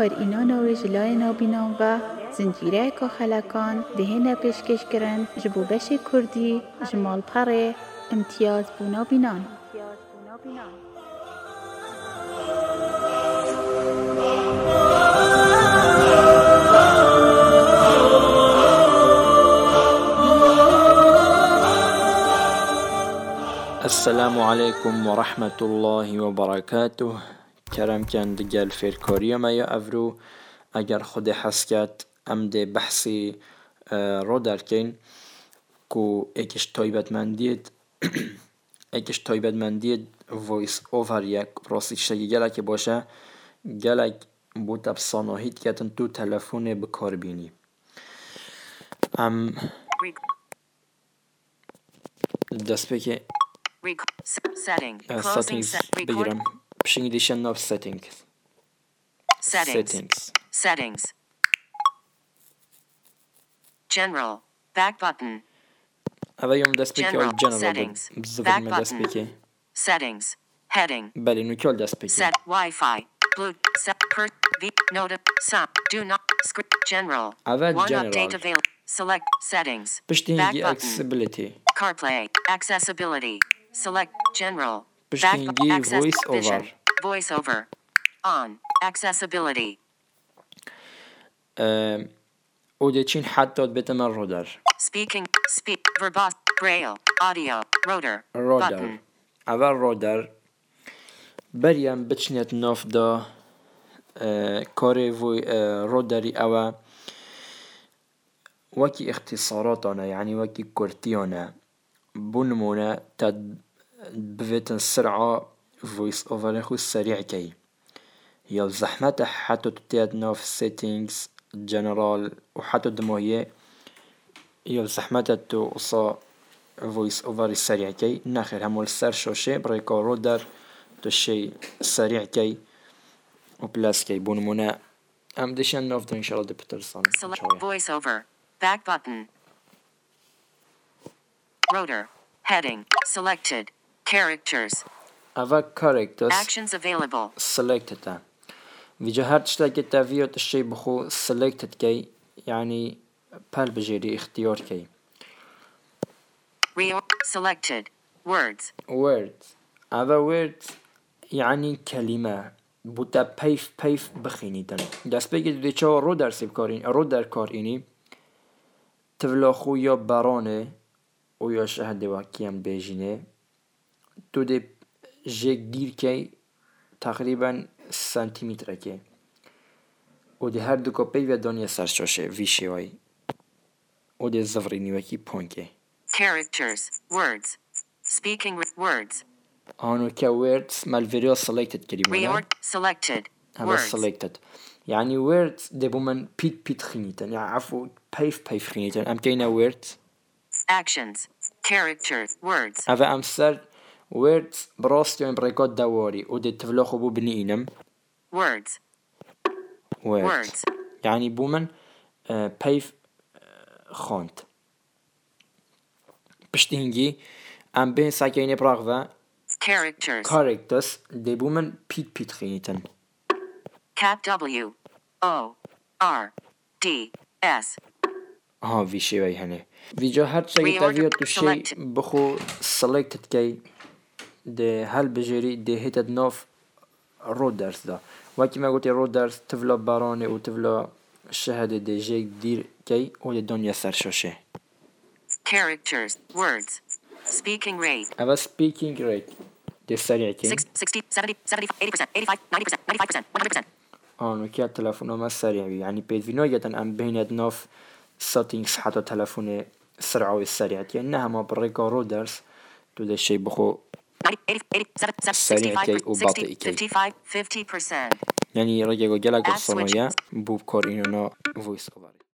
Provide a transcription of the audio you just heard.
کار اینا نوری جلای نابینان و زنجیره که خلکان دهنه پیشکش کرن جبو بش کردی جمال پره امتیاز بو نابینان. السلام عليكم ورحمة الله وبركاته. کرم کن دگل فیرکاری ما یا افرو اگر خود حسکت ام ده بحثی رو درکن کو اکش تایبت من دید ویس اوور یک راستیشتگی گلک باشه گلک بود ابساناهید کتن تو تلفون بکار بینی ام دست بکه settings بگیرم بشین دیشن ناف settings general back button اوه یوم دست بکه آل settings بزفر من دست بکه settings heading بله نوکال دست بکه set Wi-Fi blue set per v note stop do not script general اوه one general update available select settings پشتینگی back button accessibility CarPlay accessibility select general پشتینگی voice over on accessibility او ده چین حتی بتم رو در speak verbose braille audio rotor button اول رو در بریم بچنیت ناف دا کاری رو داری اوه وكي اختصاراتنا يعني وكي كورتيانا بنمونا تد بفتن سرعة فويس اوفر خو سريع كي يا زحمته حتى تتياد ناف settings general وحتى دموية يا زحمته تو قصا فويس اوفر السريع كي ناخر همول سر شوشي بريكا رودر تو الشي سريع كي وبلاس كي بنمونا ام ديشان ناف دو ان شاء الله دي بترسان select voice over back button rotor heading selected characters ava characters actions available selected ویجا هر تشتاك تافيوت الشي بخو selected كي يعني بال بجيري اختيار كي selected words ava words يعني كلمة بوتا بيف بخينيتن دست بگید دی چا رو در سیب کارین رو در کار اینی تفلاخو یا برانه او یا شهده وکیم بیجینه تو دی جیک دیر که تقریبا سانتیمتر که او دی هر دو کپی و دانیه سرشاشه ویشه وای او دی زفرینی وکی پونکه characters words speaking with words آنو که words مالفيريو selected كلمة selected هذا selected يعني words دبو من بيت خنيتن يعني عفوا بيف خنيتن أم كينا words actions characters words هذا أمثال words براستيون بريكات دواري ودي تفلخو بو بنينم words يعني بو من بيف خانت بشتينجي أم بين ساكيني براغفا characters دبو من بيت خنيتن Cap W O R D S في شيء وي هني فيجا هر شيء تبيه تشي بخو selected كي ده هل بجري ده هيتد نوف رودرز ده وقتی ما قلت رودرز تفلا برانه و تفلا شهده ده جيك دير كي و دنيا سرشاشه characters words speaking rate اما speaking rate ده سريع كي 60 70 80% 85 90% 95% 100% نوكيا تلفونه ما سريع يعني بيدفينو يتن ام بينت نوف settings حتى تلفونه سرعة والسريع انها ما بريكا رودرز تو ده الشي بخو سريع كي وبطيء كي 50% يعني رجع جلك الصنايع بوب كور إنه voice over